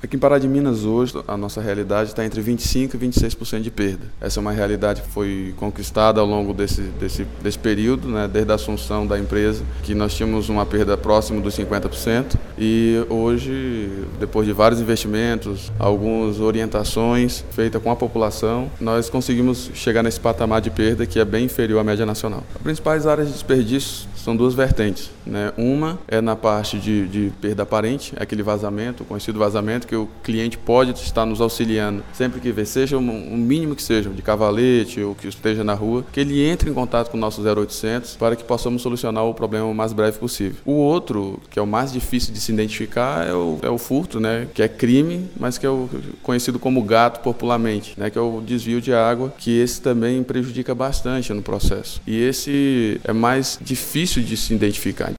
Aqui em Pará de Minas hoje, a nossa realidade está entre 25% e 26% de perda. Essa é uma realidade que foi conquistada ao longo desse período, né, desde a assunção da empresa, que nós tínhamos uma perda próxima dos 50%, e hoje, depois de vários investimentos, algumas orientações feitas com a população, nós conseguimos chegar nesse patamar de perda que é bem inferior à média nacional. As principais áreas de desperdício são duas vertentes, né? Uma é na parte de perda aparente, aquele vazamento, o conhecido vazamento, que o cliente pode estar nos auxiliando sempre que vê, seja o mínimo que seja, de cavalete ou que esteja na rua, que ele entre em contato com o nosso 0800 para que possamos solucionar o problema o mais breve possível. O outro, que é o mais difícil de se identificar, é o furto, né? Que é crime, mas que é o conhecido como gato popularmente, né? Que é o desvio de água, que esse também prejudica bastante no processo. E esse é mais difícil de se identificar.